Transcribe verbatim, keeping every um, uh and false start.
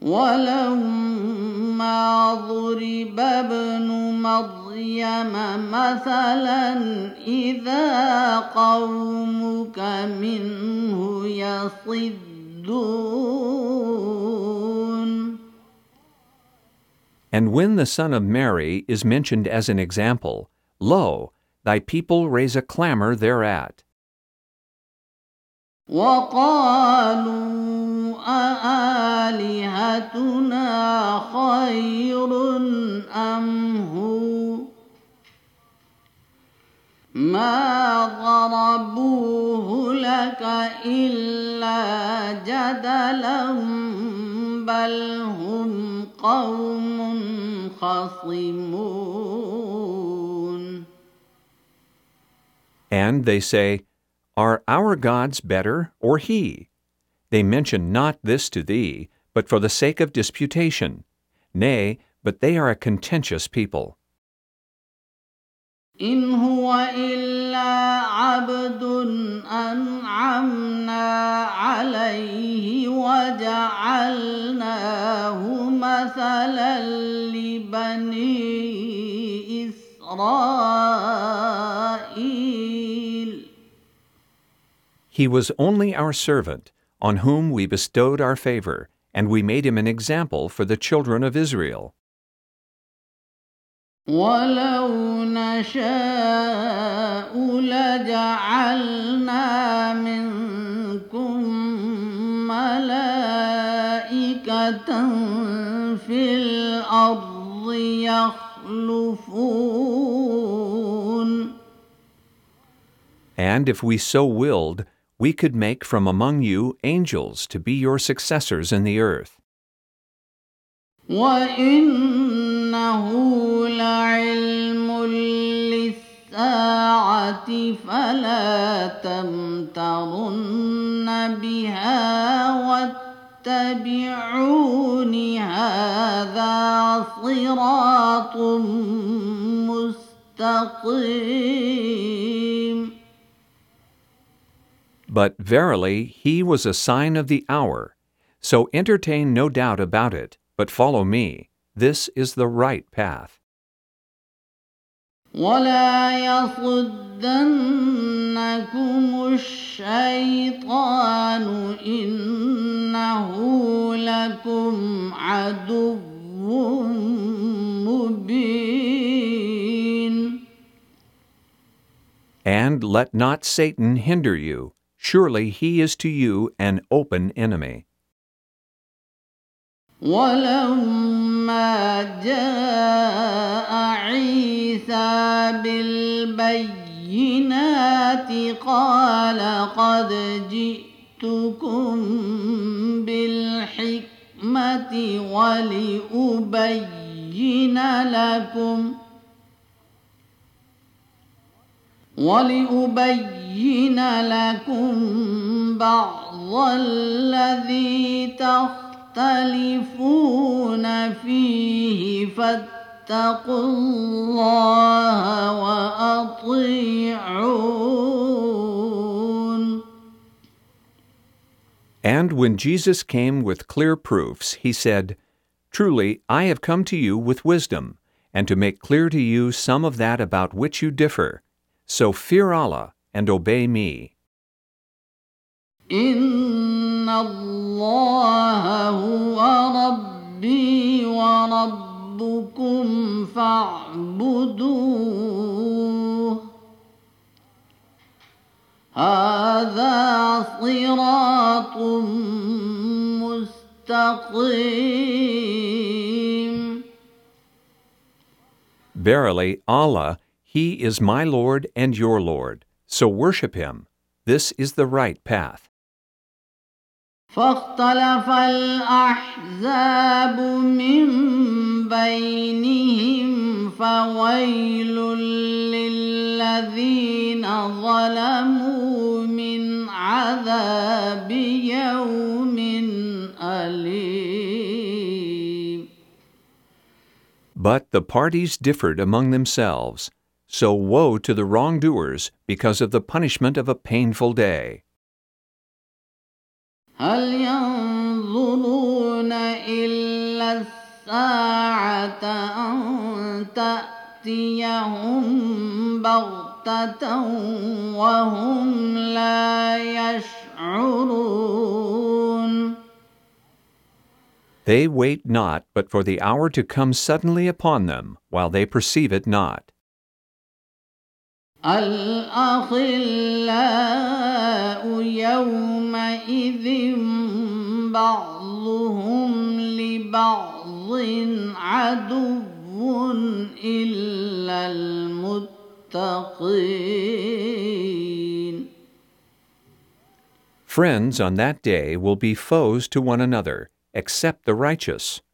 ولما ضرب ابن مريم مثلا إذا قومك منه يصدون. And when the son of Mary is mentioned as an example, lo, thy people raise a clamor thereat. وقالوا أآلهتنا خير أم هو ما ضربوه لك إلا جدلا بل هم قوم خصمون. And they say, Are our gods better, or he? They mention not this to thee, but for the sake of disputation. Nay, but they are a contentious people. إن هو إلا عبد أنعمنا عليه وجعلناه مثلا لبني إسرائيل. He was only our servant, on whom we bestowed our favor, and we made him an example for the children of Israel. وَلَوْ نَشَاءُ لَجَعَلْنَا مِنكُم مَّلَائِكَةً فِي الْأَرْضِ يَخْلُفُونَ. And if we so willed, we could make from among you angels to be your successors in the earth. وَإِنَّهُ لَعِلْمٌ لِّلسَّاعَةِ فَلَا تَمْتَرُنَّ بِهَا وَاتَّبِعُونِ هَٰذَا صِرَاطٌ مُّسْتَقِيمٌ. But verily he was a sign of the hour, so entertain no doubt about it, but follow me. This is the right path. وَلَا يَصُدَّنَّكُمُ الشَّيْطَانُ إِنَّهُ لَكُمْ عَدُوٌّ مُّبِينٌ. And let not Satan hinder you. Surely he is to you an open enemy. وَلَمَّا جَاءَ عِيسَىٰ بِالْبَيِّنَاتِ قَالَ قَدْ جِئْتُكُم بِالْحِكْمَةِ وَلِأُبَيِّنَ لَكُمْ وَلِأُبَيِّنَ لَكُمْ بَعْضَ الَّذِي تختلفون فيه فاتقوا الله وأطيعون. And when Jesus came with clear proofs, he said, Truly, I have come to you with wisdom, and to make clear to you some of that about which you differ. So fear Allah and obey me. إِنَّ اللَّهَ هُوَ رَبِّي وَرَبُّكُمْ فَاعْبُدُوهُ هَذَا صِرَاطٌ مُّسْتَقِيمٌ. Verily, Allah, He is my Lord and your Lord, so worship Him. This is the right path. فاختلف الأحزاب من بينهم فويل للذين ظلموا من عذاب يوم أليم. But the parties differed among themselves, so woe to the wrongdoers because of the punishment of a painful day. هل ينظرون إلا الساعة أن تأتيهم بغتة وهم لا يشعرون. They wait not, but for the hour to come suddenly upon them, while they perceive it not. الأخلاء يومئذ بعضهم لبعض عدو إلا المتقين. Friends on that day will be foes to one another, except the righteous.